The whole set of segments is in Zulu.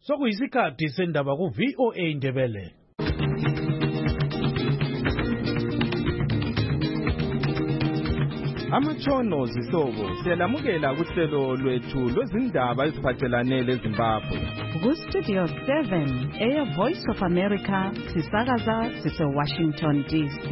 Sokuyisikhathi sendaba ku VOA Ndebele. Amatshono zihlobo siyalamukela kuhlelo lwethu lwezindaba eziphathelane leZimbabwe. Ku Studio 7 Air Voice of America sisakaza sise Washington DC.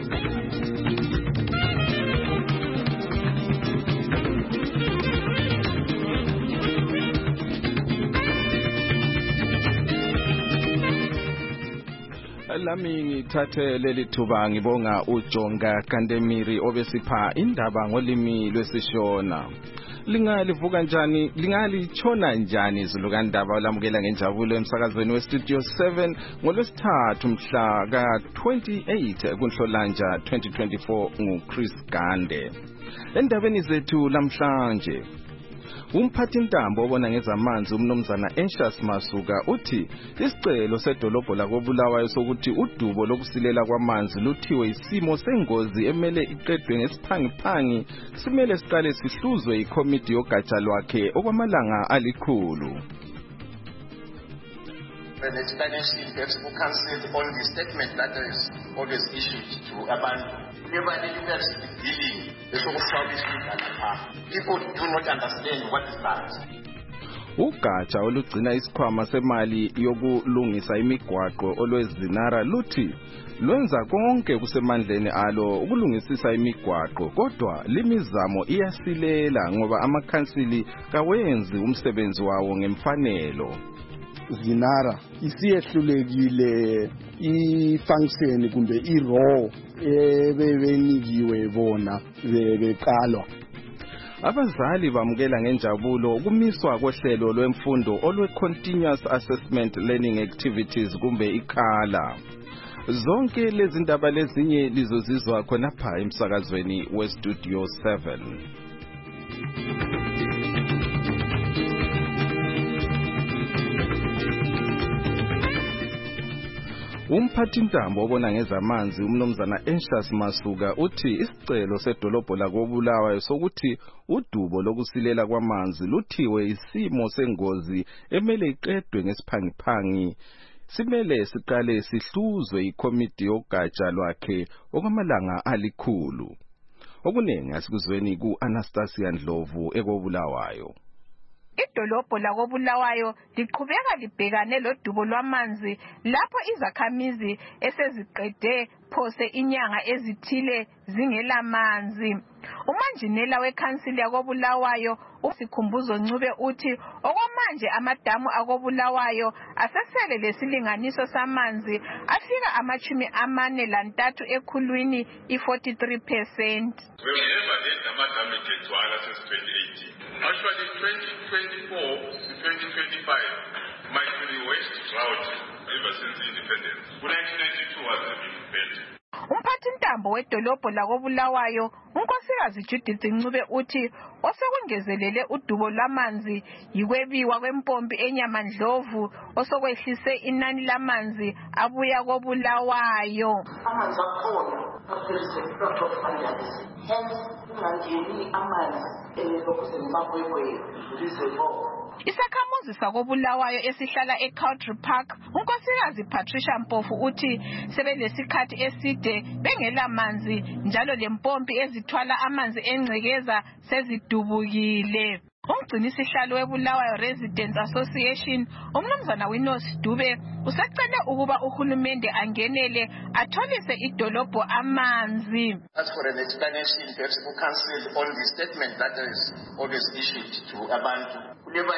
Lami ngithathe leli thuba ngibonga uJonga Kandemiri obesipha indaba ngolimi lwesishona. Lingalivuka njani, lingalichona njani izulu kandaba lamukela ngenjabulo emsakazweni weStudio 7 ngolwesithathu mhla ka-28 kuNhlolanja 2024 nguChris Gande. Endabeni zethu lamhlanje umphathintambo obona ngezamanzi umnumzana Anxious Masuka uthi isicelo sedolobho lakoBulawayo sokuthi udubo lokusilela kwamanzi luthiwe isimo sengozi emele iqedwe ngesiphangiphangi simele siqale sihluzwe ikomiti yogatsha lwakhe okwamalanga alikhulu. An explanation perhaps who cancelled on the statement that is always issued to abantu. People do not understand what is that. Ugatsha olugcina isikhwama semali yokulungisa imigwaqo olwezinara luthi lwenza konke kusemandleni alo ukulungisisa imigwaqo kodwa limizamo iyasilela ngoba amakhansili kawenzi umsebenzi wawo ngemfanelo. Zinara isiyehlulekile ifunction kumbe i-role ebebenikiwe bona beqalwa. Abazali bamukela ngenjabulo ukumiswa kohlelo lwemfundo olwe-Continuous Assessment Learning Activities kumbe ikhala. Zonke lezi ndaba lezinye lizozizwa khonapha emsakazweni weStudio 7. Umphathintambo obona ngezamanzi umnumzana Anxious Masuka uthi isicelo sedolobho lakoBulawayo sokuthi udubo lokusilela kwamanzi luthiwe isimo sengozi emele iqedwe ngesiphangiphangi simele siqale sihluzwe ikomiti yogatsha lwakhe okwamalanga alikhulu. Okuningi asikuzweni ku-Anastasia Ndlovu ekoBulawayo. Idolobho lakoBulawayo liqhubeka libhekane lodubo lwamanzi lapho izakhamizi eseziqede phose inyanga ezithile zingelamanzi. Umanjinela wekhansili yakoBulawayo uSikhumbuzo Ncube uthi okwamanje amadamu akoBulawayo asesele lesilinganiso samanzi afika 43 ekhulwini i-43%. Actually, 2024 to 2025 might be the worst drought ever since independence. 1992 was a big event. Umphathintambo wedolobho lakoBulawayo unkosikazi Judith Ncube uthi osekungezelele udubo lwamanzi yikwebiwa kwempompi eNyamandlovu osokwehlise inani lamanzi abuya koBulawayo. Amanzi akhona aphelise plot of analysis. Hence ungangeni amanzi lokusemabwebwe reservoir. Isakhamuzi sakoBulawayo esihlala eCountry Park unkosikazi Patricia Mpofu uthi sebelesikhathi eside bengela manzi njalo lempompi ezithwala amanzi engcekeza sezidubukile. Umgcinisihlalo weBulawayo Residents Association umnumzana Winos Dube usecele ukuba uhulumende angenele atholise idolobho amanzi. As for an explanation perhaps who cancelled on the statement that is always issued to abantu.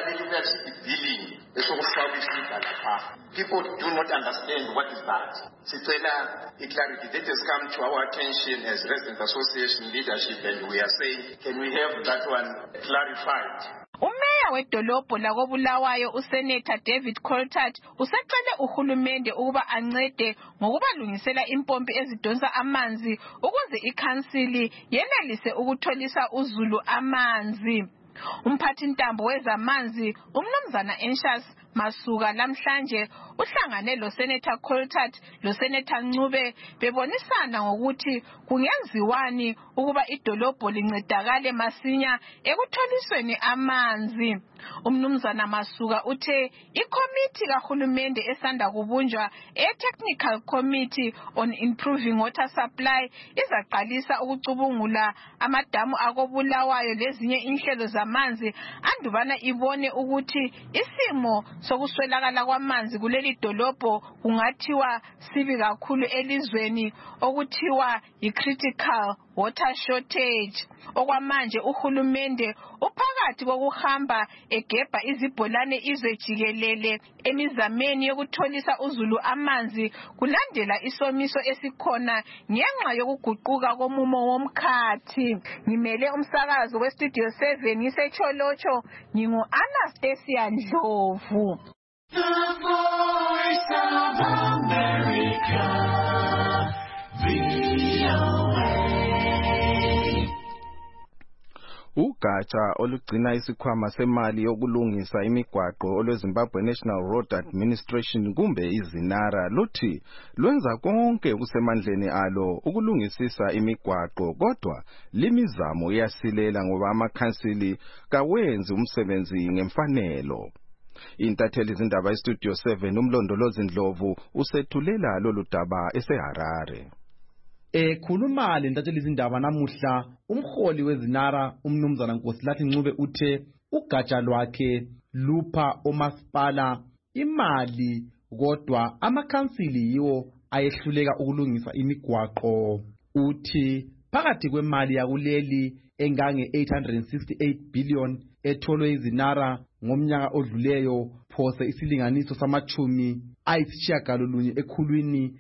People do not understand what is that. Clarity that has come to our attention as Resident Association leadership, and we are saying, can we have that one clarified? Umeya wedolobho lakoBulawayo uSenator David Coltart usecele uhulumende ukuba ancede ngokubalungisela impompi ezidonsa amanzi ukuze ikhansili yenelise ukutholisa uzulu amanzi. Umphathintambo wezamanzi umnumzana Anxious Masuka lamhlanje uhlangane loSenator Coltart loSenator Ncube bebonisana ngokuthi kungenziwani ukuba idolobho lincedakale masinya ekutholisweni amanzi. Umnumzana Masuka uthe ikomiti kahulumende esanda kubunjwa Technical Committee on Improving Water Supply izaqalisa ukucubungula amadamu akobulawayo lezinye inhlelo zamanzi andubana ibone ukuthi isimo sokuswelakala kwamanzi kuleli dolobho kungathiwa sibi kakhulu elizweni okuthiwa yi-critical water shortage. Okwamanje uhulumende uphakathi kokuhamba egebha izibholane izwe jikelele emizameni yokutholisa uzulu amanzi kulandela isomiso esikhona ngenxa yokuguquka komumo womkhathi. Ngimele umsakazo weStudio 7 ngisecholotsho ngingu-Anastasia Ndlovu. The Voice of America, VOA. Ugatsha olugcina isikhwama semali yokulungisa imigwaqo olweZimbabwe National Road Administration kumbe iZinara luthi lwenza konke okusemandleni alo ukulungisisa imigwaqo, kodwa limizamo iyasilela ngoba amakhansili kawenzi umsebenzi ngemfanelo. Intatheli izindaba iStudio 7 uMlondolozi Ndlovu usethulela lolu daba eseHarare. Ekhuluma lentatheli izindaba namuhla umholi weZinara umnumzana Nkosilathi Ncube uthe ugatsha lwakhe lupha omasipala imali kodwa amakhansili yiwo ayehluleka ukulungisa imigwaqo. Uthi phakathi kwemali yakuleli engange 868 billion etholwe iZinara ngomnyaka odluleyo phose isilinganiso samachumi ayisishiyagalolunye ekhulwini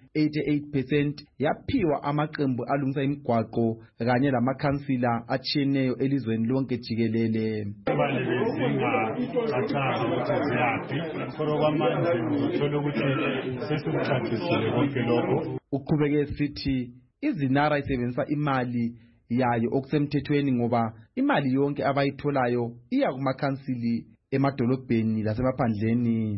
88% yaphiwa amaqembu alungisa imigwaqo kanye lamakhansila atshiyeneyo elizweni lonke jikelele. Imali bezingacacanga ukuthi ziyaphi kodwa kwamanje uthola ukuthi sesikucacisile konke lokho. Uqhubeke sithi iZinara isebenzisa imali yayo okusemthethweni ngoba imali yonke abayitholayo iya kumakhansili emadolobheni lasemaphandleni.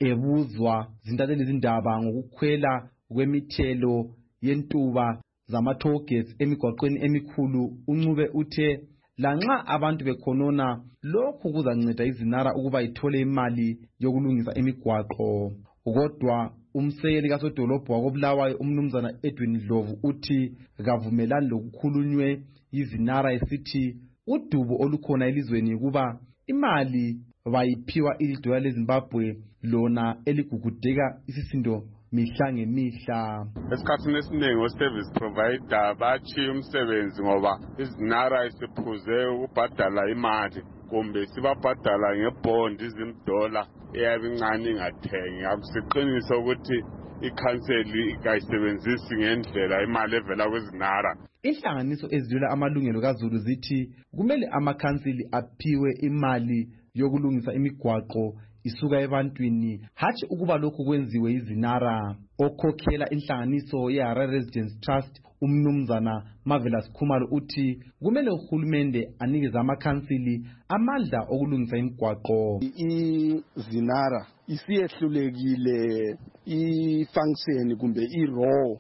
Ebuzwa zintatheli izindaba ngokukhwela kwemithelo yentuba zama-tollgates emigwaqweni emikhulu, uNcube uthe lanxa abantu bekhonona lokhu kuzanceda iZinara ukuba ithole imali yokulungisa imigwaqo. Kodwa umsekeli kasodolobho wakobulawayo umnumzana Edwin Ndlovu uthi kavumelani lokukhulunywe iZinara esithi udubo olukhona elizweni kuba imali bayiphiwa idola leZimbabwe lona eligugudeka isisindo mihla ngemihla. Esikhathini esiningi o-service provider batshiya umsebenzi ngoba iZinara isiphuze ukubhadala imali kumbe sibabhadala ngebhondi $10 eyabincane ingathengi. Akusiqiniso ukuthi ikhanseli kayisebenzisi ngendlela imali evela kweZinara. Inhlanganiso ezidlula amalungelo kaZulu zithi kumele amakhansili aphiwe imali yokulungisa imigwaqo isuka ebantwini, hatshi ukuba lokhu kwenziwe iZinara. Okhokhela inhlanganiso yeHarare Residence Trust umnumzana Marvelous Khumalo uthi kumele uhulumende anikeze amakhansili amandla okulungisa imigwaqo. iZinara isiyehlulekile ifunction kumbe i-role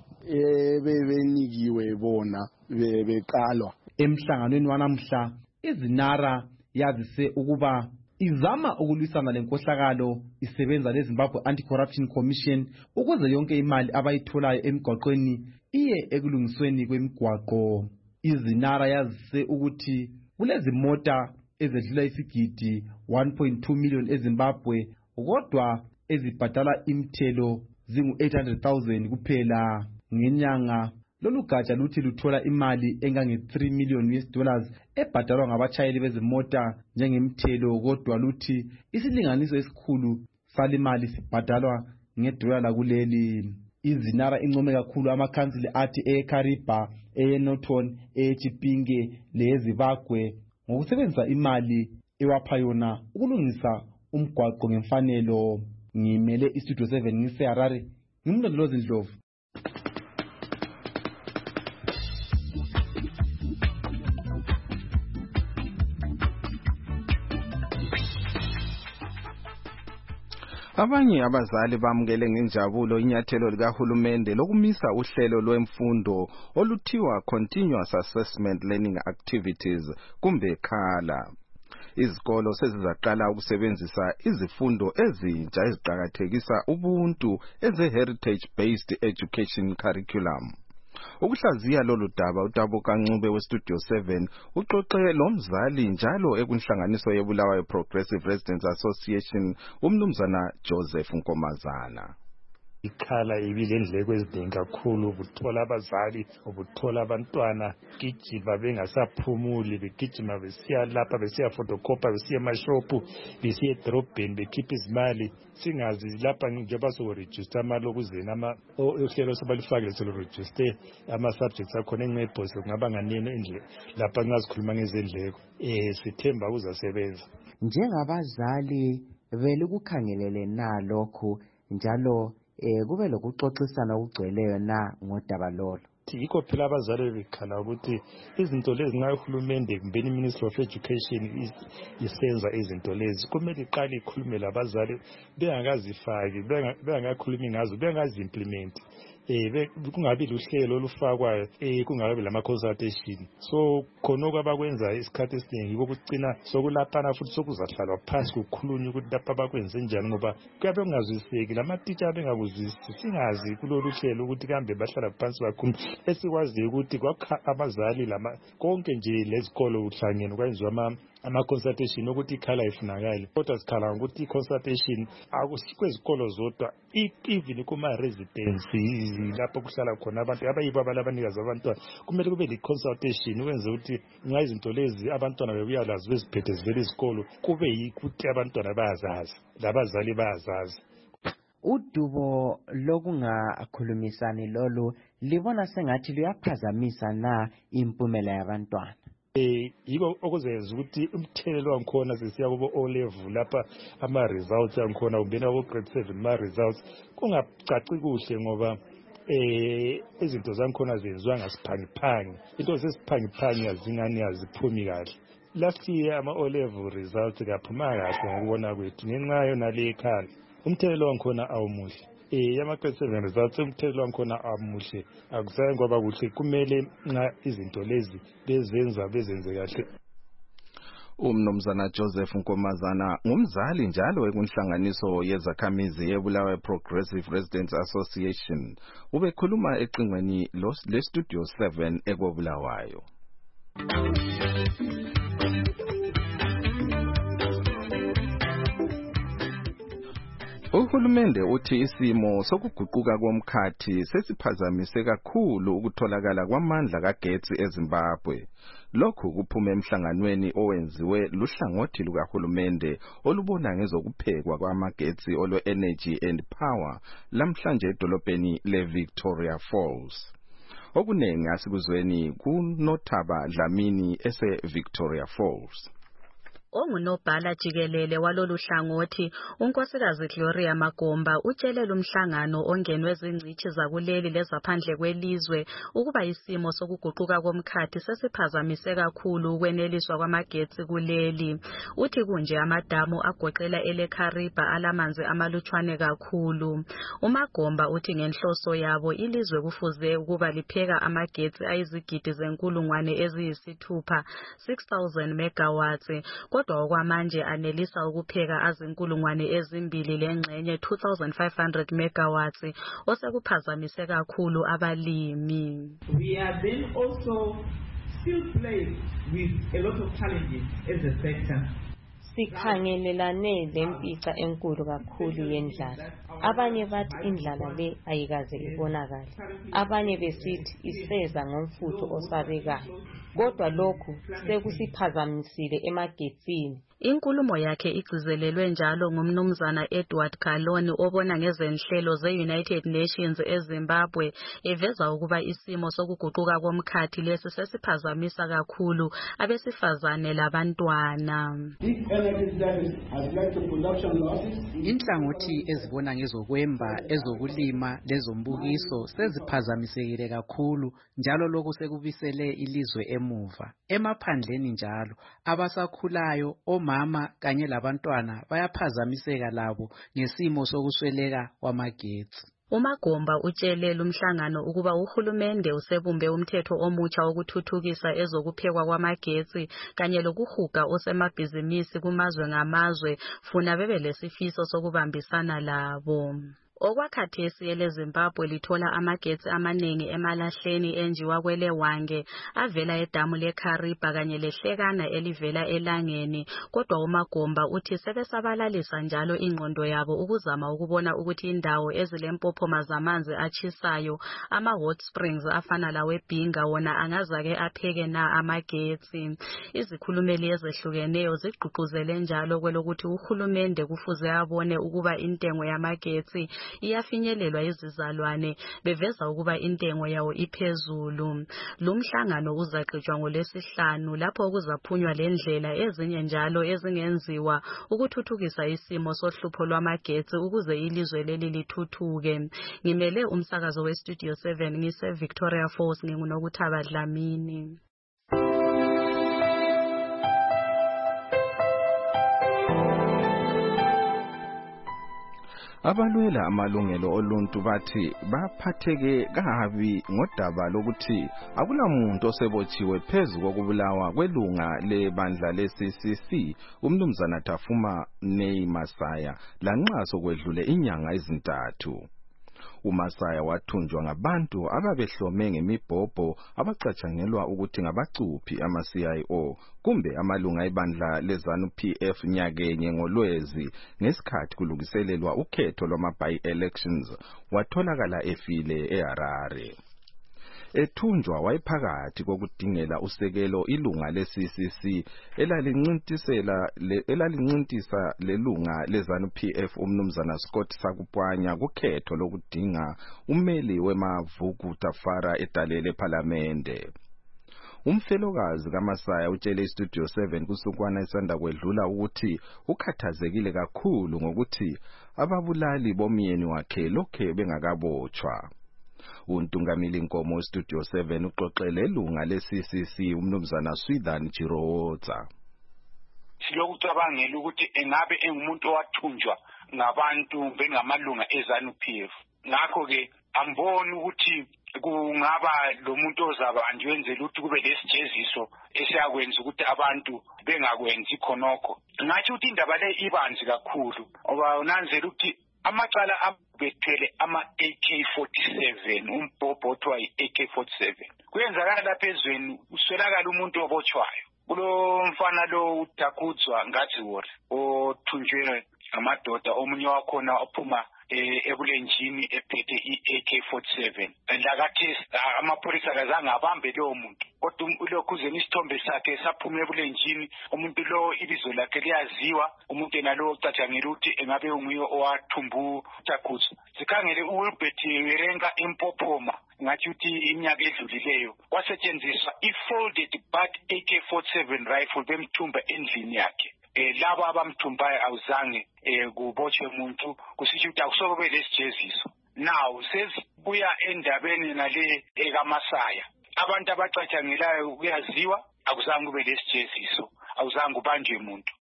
ebebenikiwe bona beqalwa. Emhlanganweni wanamhla iZinara yazise ukuba izama ukulwisana lenkohlakalo isebenza leZimbabwe Anti-Corruption Commission ukuze yonke imali abayitholayo emigwaqweni iye ekulungisweni kwemigwaqo. iZinara yazise ukuthi kulezimota ezedlula isigidi 1.2 million eZimbabwe kodwa ezibhadala imithelo zingu-800,000 kuphela ngenyanga. Lolu gatsha luthi luthola imali engange $3 million ebhadalwa ngabashayeli bezimota njengemithelo, kodwa luthi isilinganiso esikhulu salimali sibhadalwa ngedola lakuleli. iZinara income kakhulu amakhansili athi eKariba, eNorton, eChipinge leZimbabwe ngokusebenzisa imali ewapha yona ukulungisa umgwaqo ngemfanelo. Ngimele iStudio 7 ngiseHarare, ngimlondolozi Ndlovu. Abanye abazali bamukele ngenjabulo inyathelo likahulumende lokumisa uhlelo lwemfundo oluthiwa Continuous Assessment Learning Activities kumbe KHALA. Izikolo sezizaqala ukusebenzisa izifundo ezintsha eziqhakathekisa ubuntu eze-heritage based education curriculum. Ukuhlaziya lolu daba uTabuka Ncube weStudio 7 uxoxe lomzali njalo ekunhlanganiso yeBulawayo Progressive Residents Association umnumzana Joseph Nkomazana. Ikhala ibilendleko eziningi kakhulu, ubuthola abazali, ubuthola abantwana gijima bengasaphumuli, begijima besiya lapha, besiya fotokopa, besiya emashopu, besiya edrobheni, bekhipha izimali. Singazi lapha njengoba sokuregister amali okuzena uhlelo sobalifakile soluregister ama-subjects akhona encebhose kungaba nganini endle lapha ngingazikhuluma ngezindleko. Sithemba kuzasebenza. Njengabazali belikukhangelele na lokhu njalo kube lokuxoxisana okugcweleyo na ngodaba lolo? Yikho phela abazali bekhala ukuthi izinto lezi nxa uhulumende kumbe iMinistry of Education isenza izinto lezi kumele iqale ikhulume labazali bengakazifaki, bengakakhulumi ngazo, bengazi-implement. Kungabi luhlelo olufakwayo kungabi lama-consultation. So khonoko abakwenza isikhathi esiningi kokucina sokulaphana futhi sokuzahlalwa phansi kukhulunywa ukuthi lapha bakwenze njani ngoba kuyabe kungazwiseki, lamatitsha bengakuzwisisi. Singazi kulolu hlelo ukuthi kambe bahlala phansi bakhulu. Esikwaziyo ukuthi kwakha abazali konke nje lezikolo kuhlangene kwenziwa ama-consultation ukuthi ikhala ifunakale. Kodwa sikhala ukuthi i-consultation akusikho ezikolo zodwa, even kuma-residence lapho kuhlala khona abantu abayibo abanikazi abantwana kumele kube le-consultation ukwenza ukuthi nxa izinto lezi abantwana bebuya lazo beziphethe zivela izikolo kube yikuthi abantwana bayazazi labazali bayazazi. Udubo lokungakhulumisani lolu libona sengathi luyaphazamisa na impumela yabantwana? Yiko okuzenza ukuthi umthelelo wangikhona sesiya kubo O-level lapha ama-results yangikhona kumbeni abo grade 7 ama-results kungacaci kuhle ngoba izinto zangikhona zenziwa ngasiphangiphangi. Into zesiphangiphangi azingani aziphumi kahle. Last year ama-O-level results kaphuma kahle ngokubona kwethu ngenxa yonale ekhala. Umthelelo wangikhona awumuhle. Ama-grade 7 results umthelelo wangikhona amuhle, akusaye ngoba kuhle. Kumele nxa izinto lezi bezenze kahle. Umnumzana Joseph Nkomazana ngumzali njalo ekunhlanganiso yezakhamizi yeBulawayo Progressive Residents Association. Ubekhuluma eqingweni leStudio 7 eKobulawayo. Uhulumende uthi isimo sokuguquka komkhathi sesiphazamise kakhulu ukutholakala kwamandla kagetsi eZimbabwe. Lokhu kuphume emhlanganweni owenziwe luhlangothi lukahulumende olubona ngezokuphekwa kwamagetsi olwe-Energy and Power lamhlanje edolobheni leVictoria Falls. Okunengi asikuzweni kuNothaba Dlamini ese-Victoria Falls. Ongunobhala jikelele walolu hlangothi unkosikazi Gloria Magomba utshelela umhlangano ongenwe zingcithi zakuleli lezaphandle kwelizwe ukuba isimo sokuguquka komkhathi sesiphazamise kakhulu ukweneliswa kwamagetsi kuleli. Uthi kunje amadamu agoqela eleKhariba alamanzi amalutshwane kakhulu. uMagomba uthi ngenhloso yabo ilizwe kufuze ukuba lipheka amagetsi ayizigidi zenkulungwane eziyisithupha 6,000 megawatts. Kodwa okwamanje anelisa ukupheka azinkulungwane ezimbili lengxenye 2,500 megawatts osekuphazamise kakhulu abalimi. We are then also still placed with a lot of challenges as a sector. Sikhangelelane lempica enkulu kakhulu yendlala. Abanye bathi indlala le ayikaze ibonakale. Abanye besithi iseza ngomfutho osabekayo. Kodwa lokhu sekusiphazamisile emagetsini. Inkulumo yakhe igcizelelwe njalo ngumnumzana Edward Kaloni obona ngezenhlelo ze-United Nations eZimbabwe eveza ukuba isimo sokuguquka komkhathi lesi sesiphazamisa kakhulu abesifazane labantwana. Inhlangothi ezibona ngezokwemba, ezokulima lezombukiso seziphazamisekile kakhulu njalo lokhu sekubisele ilizwe emuva. Emaphandleni njalo abasakhulayo oma omama kanye labantwana bayaphazamiseka labo ngesimo sokusweleka kwamagetsi. uMagomba utshele lumhlangano ukuba uhulumende usebumbe umthetho omutsha wokuthuthukisa ezokuphekwa kwamagetsi kanye lokuhuga osemabhizimisi kumazwe ngamazwe funa bebe lesifiso sokubambisana labo. Okwakhathesi eleZimbabwe lithola amagetsi amanengi emalahleni enjiwa kwelewange avela edamu leKariba kanye lehlekana elivela elangeni, kodwa uMagomba uthi sebesabalalisa njalo ingqondo yabo ukuzama ukubona ukuthi indawo ezilempophoma zamanzi atshisayo ama-hot springs afana laweBhinga wona angazake apheke na amagetsi. Izikhulumeli ezehlukeneyo zigqugquzele njalo kwelokuthi uhulumende kufuze abone ukuba intengo yamagetsi iyafinyelelwa izizalwane, beveza ukuba intengo yawo iphezulu. Lumhlangano uzaqhutshwa ngoLwesihlanu lapho kuzaphunywa lendlela ezinye njalo ezingenziwa ukuthuthukisa isimo sohlupho lwamagetsi ukuze ilizwe leli lithuthuke. Ngimele umsakazo weStudio 7 ngise Victoria Falls nginguNokuthaba Dlamini. Abalwela amalungelo oluntu bathi baphatheke kabi ngodaba lokuthi akulamuntu osebotshiwe phezu kokubulawa kwelunga lebandla leCCC umnumzana Tafuma Nei Masaya lanxa sokwedlule inyanga ezintathu. uMasaya wathunjwa ngabantu ababehlome ngemibhobho abacatshangelwa ukuthi ngabacuphi ama-CIO kumbe amalunga ebandla leZANU-PF nyakenye ngoLwezi ngesikhathi kulungiselelwa ukhetho lwama-by-elections watholakala efile eHarare. Ethunjwa wayephakathi kokudingela usekelo ilunga leCCC elalincintisa lelunga leZANU-PF umnumzana Scott Sakupanya kukhetho lokudinga umeli wemavuku Tafara edalele ePhalamende. Umfelokazi kaMasaya utshele iStudio 7 kusukwana isanda kwedlula ukuthi ukhathazekile kakhulu ngokuthi ababulali bomyeni wakhe lokhe bengakabotshwa. Untungamili Nkomo weStudio 7 uxoxele ilunga leCCC umnumzana Swithan Chiroza. Silokucabangela ukuthi engabe engumuntu owathunjwa ngabantu bengamalunga eZANU-PF. Ngakho ke amboni ukuthi kungaba lo muntu ozabanjwe wenzela ukuthi kube lesijeziso esiyakwenza ukuthi abantu bengakwenzi khonokho. Ngathi ukuthi indaba le ibanzi kakhulu ngoba unanzela ukuthi amacala abethele ama-AK-47 umbhobho othiwa yi-AK-47 kuyenzakala lapha ezweni uswelakala umuntu obotshwayo. Kulo mfana lo uDakudzwa Ngadziwori othunjwe ngamadoda omunye wakhona ophuma ebulenjini ephethe i-AK-47 lakathesi amapholisa kazange abambe lowo muntu kodwa ulokhuzeni isithombe sakhe saphuma ebulenjini umuntu lo ibizo lakhe liyaziwa umuntu enalo ocatshangela ukuthi engabe unguye owathumbu Dakudzwa. Sikhangele uWilbert Wirenga impophoma ngathi uthi iminyaka edlulileyo kwasetshenziswa i-folded butt AK-47 rifle bemthumba endlini yakhe. Laba abamthumbayo awuzange kubotshwe umuntu kusisho ukuthi akusobe lesijeziso. Now sesibuya endabeni nale ekaMasaya abantu abacatshangelayo kuyaziwa akuzange kube lesijeziso awuzange ubanjwe umuntu.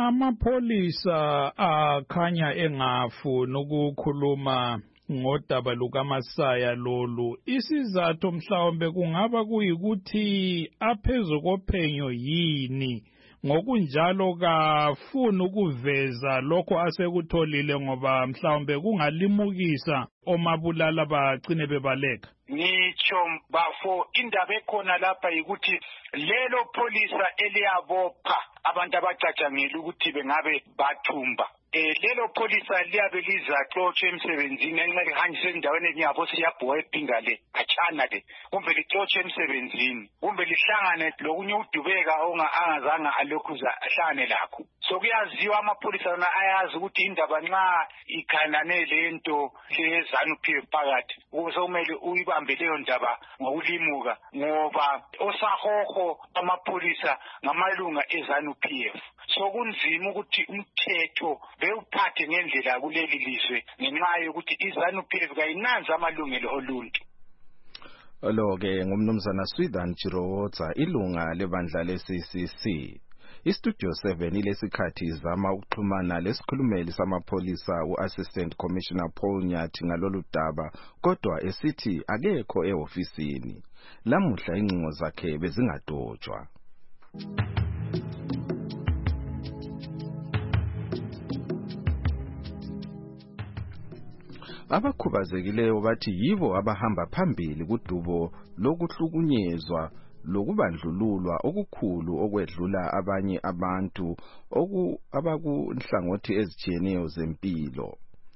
Amapholisa akhanya engafuni ukukhuluma ngodaba lukaMasaya lolu. Isizathu mhlawumbe kungaba kuyikuthi aphezu kophenyo yini ngokunjalo kafuni ukuveza lokho asekutholile ngoba mhlawumbe kungalimukisa omabulala bagcine bebaleka. Ngitsho bafo indaba ekhona lapha yikuthi lelo pholisa eliyabopha abantu abacatshangela ukuthi bengabe bathumba lelo pholisa liyabe lizaxotsha emsebenzini enxa lihanjise endaweni enyabo siyabhuwa eBhinga le achana le kumbe lixotshe emsebenzini kumbe lihlangane lokunye udubeka angazange alokhuza ahlangane lakho. So kuyaziwa amapholisa wona ayazi ukuthi indaba nxa ikhanane lento leZANU-PF phakathi kumele uyibambe leyo ndaba ngokulimuka ngoba osahoho amapholisa ngamalunga eZANU-PF. So kunzima ukuthi umthetho bewuphathe ngendlela kuleli lizwe ngenxa yokuthi iZANU-PF kayinanzi amalungelo oluntu. Lo ke ngumnumzana Swithan Chiroza ilunga lebandla leCCC. iStudio 7 ilesikhathi izama ukuxhumana lesikhulumeli samapholisa uAssistant Commissioner Paul Nyathi ngalolu daba kodwa esithi akekho ehofisini. Lamuhla ingcingo zakhe bezingadotshwa. Abakhubazekileyo bathi yibo abahamba phambili kudubo lokuhlukunyezwa lokubandlululwa okukhulu okwedlula abanye abantu abakunhlangothi ezitshiyeneyo zempilo.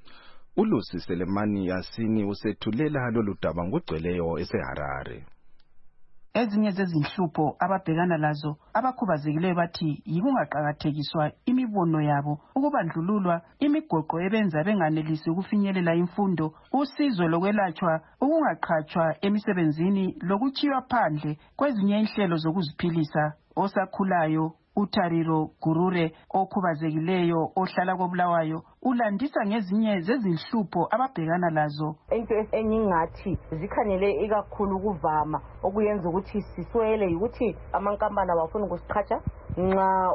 uLucy Selemani Yasini usethulela lolu daba ngogcweleyo eseHarare. Ezinye zezinhlupho ababhekana lazo abakhubazekileyo bathi yikungaqhakathekiswa imibono yabo, ukubandlululwa, imigoqo ebenza benganelisi ukufinyelela imfundo, usizo lokwelatshwa, ukungaqhatshwa emisebenzini, lokuchiywa phandle kwezinye inhlelo zokuziphilisa. Osakhulayo uTariro Gurure okhubazekileyo ohlala koBulawayo ulandisa ngezinye zezinhlupho ababhekana lazo. Into eningathi zikhanele ikakhulu ukuvama okuyenza ukuthi siswele ukuthi amankampani abafuna ukusiqhatsha nxa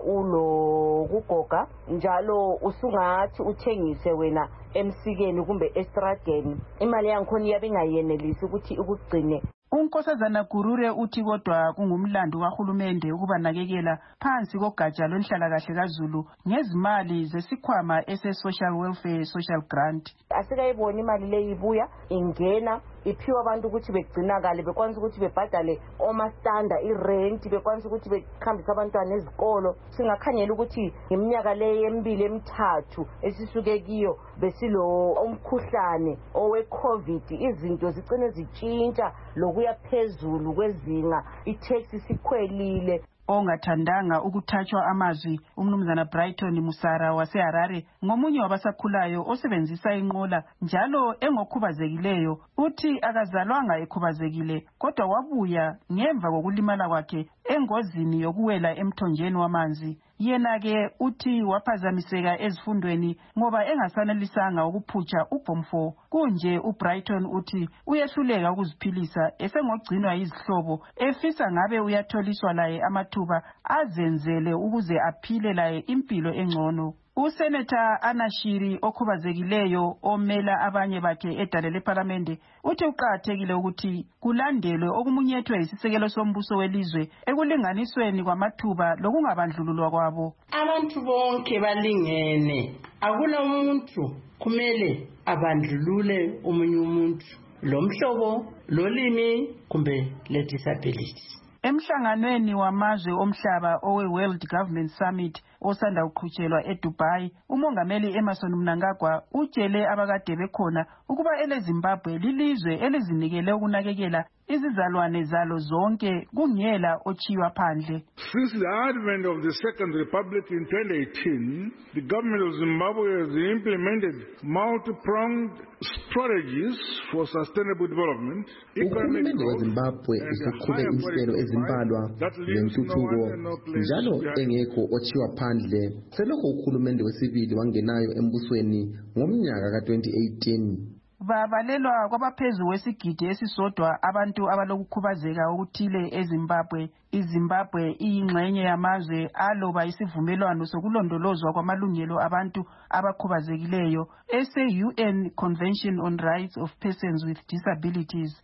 ulokugoga njalo usungathi uthengise wena emsikeni kumbe estradeni, imali yankhona iyabe ingayenelisi ukuthi ikugcine. Unkosazana Gurure uthi kodwa kungumlando kahulumende ukubanakekela phansi kogatsha lwenhlalakahle kaZulu ngezimali zesikhwama ese-Social Welfare Social Grant. Asikayibona imali leyi ibuya ingena iphiwa abantu ukuthi begcinakale, bekwanisa ukuthi bebhadale omastanda irent, bekwanisa ukuthi bekhambisa abantwana ezikolo. Singakhanyela ukuthi ngeminyaka leyi emibili emithathu esisuke kiyo besilo umkhuhlane owe-COVID, izinto zicine zitshintsha lokuya phezulu kwezinga, itax sikhwelile. Ongathandanga ukuthatshwa amazwi umnumzana Brighton Musara waseHarare ngomunye wabasakhulayo osebenzisa inqola njalo engokhubazekileyo uthi akazalwanga ekhubazekile kodwa wabuya ngemva kokulimala kwakhe engozini yokuwela emthonjeni wamanzi. Yena-ke uthi waphazamiseka ezifundweni ngoba engasanelisanga ukuphutsha uForm 4. Kunje uBrighton uthi uyehluleka ukuziphilisa esengogcinwa izihlobo efisa ngabe uyatholiswa laye amathuba azenzele ukuze aphile laye impilo engcono. Usenator Anashiri okhubazekileyo omela abanye bakhe edale leParlamente uthi uqhakathekile ukuthi kulandelwe okumunyethwe isisekelo sombuso welizwe ekulinganisweni kwamathuba lokungabandlululwa kwabo. Abantu bonke balingene, akula umuntu kumele abandlulule omunye umuntu lomhlobo, lolimi kumbe le disability. Emhlanganweni wamazwe omhlaba owe-World Government Summit osanda kuqhutshelwa eDubai, umongameli Emmerson Mnangagwa utshele abakade bekhona ukuba eleZimbabwe lilizwe elizinikele ukunakekela izizalwane zalo zonke kungela ochiywa phandle. Since the advent of the Second Republic in 2018, the government of Zimbabwe has implemented multi-pronged strategies for sustainable development. Uhulumende weZimbabwe usuqhube inhlelo ezimbalwa zentuthuko njalo engekho ochiywa phandle. Selokho uhulumende wesibili wangenayo embusweni ngomnyaka ka-2018. Babalelwa kwabaphezu wesigidi esisodwa abantu abalokukhubazeka okuthile eZimbabwe. iZimbabwe iyingxenye yamazwe aloba isivumelwano sokulondolozwa kwamalungelo abantu abakhubazekileyo ese-UN Convention on Rights of Persons with Disabilities,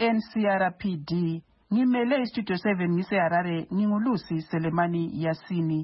UNCRPD. Ngimele iStudio 7 ngiseHarare, ngingulusi Selemani Yasini.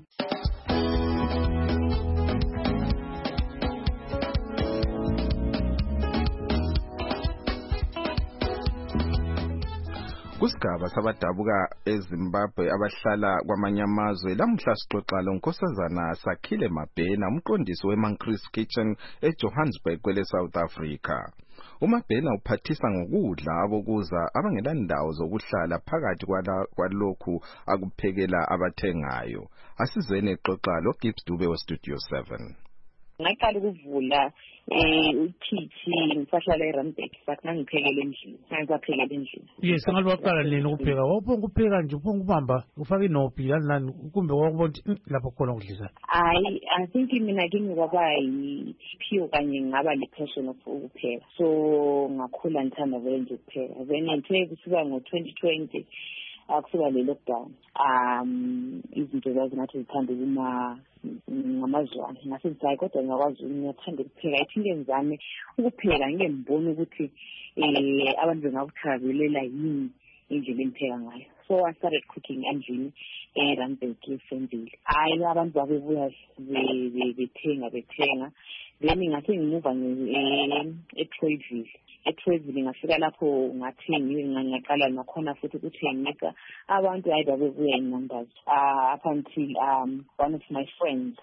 Kusigaba sabadabuka eZimbabwe abahlala kwamanye amazwe lamuhla sixoxa lonkosazana Sakhile Mabhena umqondisi weManchris Kitchen eJohannesburg kwele South Africa. uMabhena uphathisa ngokudla abokuza abangelandawo zokuhlala phakathi kwalokhu akuphekela abathengayo. Asizene exoxa loGibbs Dube weStudio 7. Ngaqala ukuvula uThithi ngisahlala eRandburg but nangiphekele endlini ngisaphekela endlini. Yes, ngabe waqala nini ukupheka? Wawuphonga ukupheka nje uphonga ubamba ufaka inophi lani kumbe wakubona lapho khona ukudlisa? I think mina kimi kwaba yiphiwo kanye ngaba le-passion of ukupheka. So ngakhula ngithanda vele nje ukupheka. Then ngithe kusuka ngo-2020 akusuka le lockdown izinto zazingathi zithanda ukuma ngamazwane ngase ngithi kodwa ngiyakwazi ngiyathanda ukupheka ithinte ngizame ukupheka ngeke ngibone ukuthi abantu bengakuthakazelela yini indlela engipheka ngayo. So I started cooking endlini eRandburg eSendile. Hayi abantu babebuya bethenga then ngase ngimuva eTroyville. eTroyville ngafika lapho ngathengiwe ngaqala nakhona futhi ukuthengisa abantu hayi babebuya in numbers up until one of my friends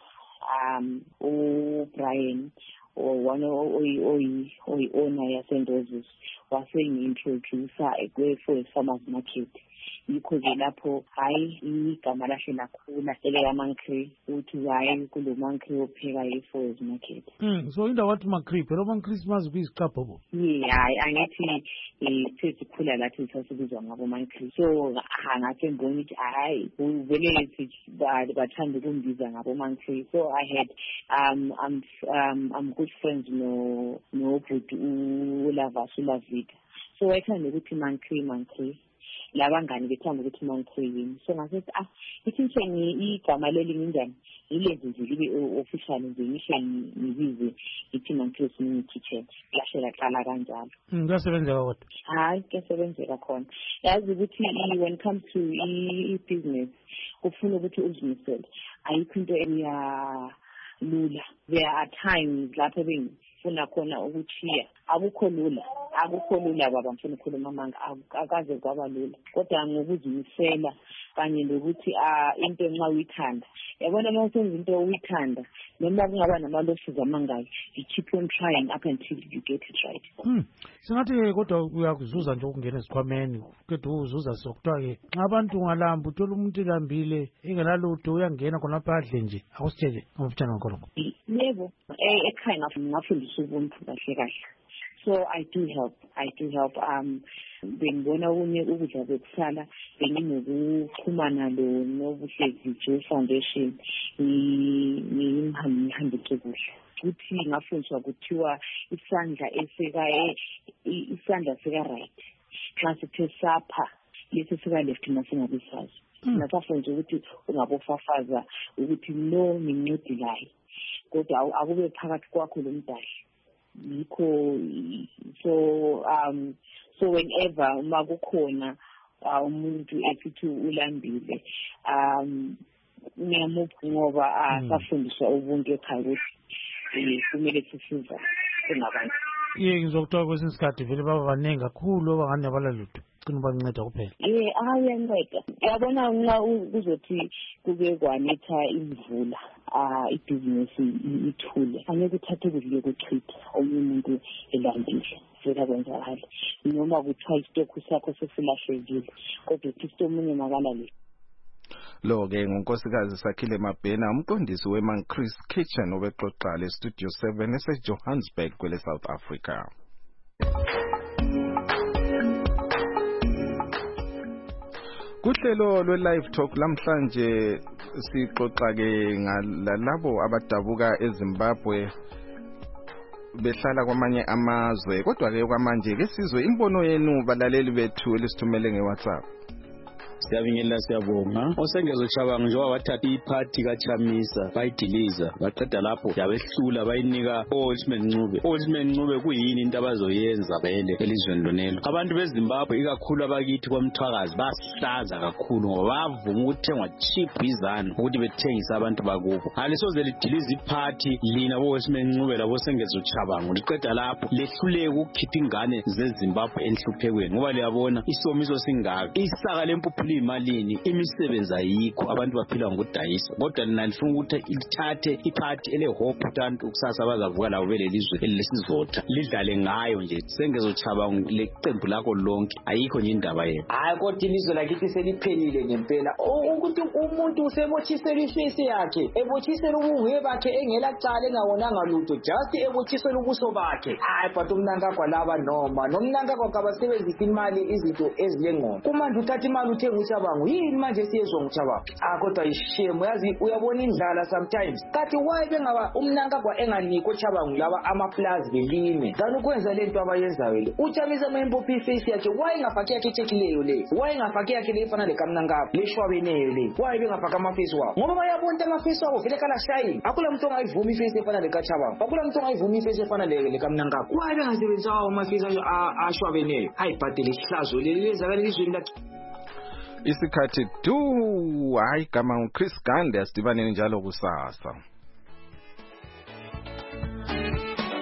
Brian one owner yaseNdozisi wasengi-introducer for farmers market. Yikho ke lapho hayi igama lahle lakhula elekaMancree uthi hayi kulo Mancree opheka eForest Market. So indawo wathi Mancree phela Christmas kuyisiqapho bo. Hayi angithi sesikhula lathi sasibizwa ngabo Mancree. So ngathi ngibona ukuthi hayi vele bathanda ukumbiza ngabo Mancree. So I had I'm good friends no bhuti uLavita. So wathanda ukuthi Mancree labangani bethanda ukuthi Mancree yini. So ngasethi ithi igama leli nginjani ilenze nje libe official nje ngisho ngibize ithi Mancree Smith Kitchen lahlela qala kanjalo. Kuyasebenzeka kodwa. Hayi kuyasebenzeka khona. Yazi ukuthi when it comes to business ufuna ukuthi uzimisele ayikho into lula. There are times lapho bengifuna khona ukuchiya akukho lula baba ngifuna ukukhuluma amanga akaze kwaba lula kodwa ngokuzimisela kanye lokuthi into nxa uyithanda yabona uma usenza into uyithanda noma kungaba namaloshes amangayo you keep on trying up until you get it right. Singathi kodwa uyakuzuza nje ukungena esikhwameni kodwa uzuza sokuthiwa ke nxa abantu ungalamba uthola umuntu elambile engelalutho uyangena khona phadle nje akusitshele ngomfutshana ngakho. Yebo ekhaya ngafundisa ubuntu kahle. So I do help. Bengibona okunye ukudla bekusala benginokuxhumana nobuhlezi Joe Foundation ngihamba ukudla ukuthi ngafundiswa kuthiwa isandla sika right xa sithe sapha lesi sika left masingabisazi nasafundisa ukuthi ungabofafaza ukuthi no ngincedilayo kodwa akube phakathi kwakho lomdali. Yikho so whenever uma kukhona umuntu ethi ulambile ngiyamupha ngoba safundiswa ubuntu ekhaya ukuthi kumele sisiza singabantu. Ngizokuthola kwesinye isikhathi vele baba baningi kakhulu abangani abalalutho cina banceda kuphela. Uyanceda. Uyabona nxa kuzothi kube kwanetha imvula ibhizinesi ithule angeke uthathe ukudla ukuchitha omunye umuntu elambile vele kwenzakala noma kuthiwa isitokhu sakho sesilahlekile kodwa uthi omunye makalale. Lo-ke ngunkosikazi Sakhile Mabhena umqondisi weMancree Kitchen obexoxa leStudio 7 eseJohannesburg kwele South Africa. Kuhlelo lwe-Live Talk lamhlanje sixoxa ke ngalabo abadabuka eZimbabwe behlala kwamanye amazwe kodwa ke kwamanje ke sizwe imbono yenu balaleli bethu elisithumele ngeWhatsApp. Siyabingelela siyabonga osengezoChabanga njengoba wathatha iphathi kaChamisa bayidiliza baqeda lapho yabehlula bayinika Osman Ncube kuyini into abazoyenza vele elizweni lonelo. Abantu beZimbabwe ikakhulu abakithi kwaMthwakazi basihlaza kakhulu ngoba bavuma ukuthengwa cheap izana ukuthi bethengisa abantu bakubo. Alisoze lidiliza iphathi lina boSman Ncube labo sengezoChabanga liqeda lapho lehluleke ukukhipha ingane zeZimbabwe enhluphekweni ngoba liyabona isomiso singaka isaka lempuphu imalini imisebenzi ayikho abantu baphila ngokudayisa kodwa nina lifuna ukuthi lithathe iphathi elehope utantu kusasa bazavuka labo belelizwe elesizotha lidlale ngayo nje sengezoChabanga leqembu lakho lonke ayikho nje indaba yenu. Hayi kodwa ilizwe lakithi seliphelile ngempela ukuthi umuntu usebothisela ifesi yakhe ebothisela ubunguye bakhe engelacala engawonanga lutho just ebothisela ubuso bakhe. Hayi but umnankagwa laba noma nomnankagwa kabasebenzisa imali izinto ezilengqondo kumanje uthatha imali uthenga uChabangu yini manje siyezwa uChabangu kodwa ishemu yazi uyabona indlala sometimes kathi why bengaba umnankagwa enganikho uChabangu laba amaplazi belime kanti ukwenza lento abayenzayo le uChamisa mayembophi face yakhe why ngafaki yakhe ethekileyo le why ngafaki yakhe le efana lekamnankagwa leshwabeneyo le why bengafaka amaface wabo ngoba bayabona amaface wabo vele kala shine akula muntu ongayivuma iface efana lekaChabangu akula muntu ongayivuma iface efana lekamnankagwa why bengasebenzisa amaface ashwabeneyo ayibhadele isihlazo lelizakala izweni lakhe isikhathi hayi gama uChris Gande asidibaneni njalo kusasa.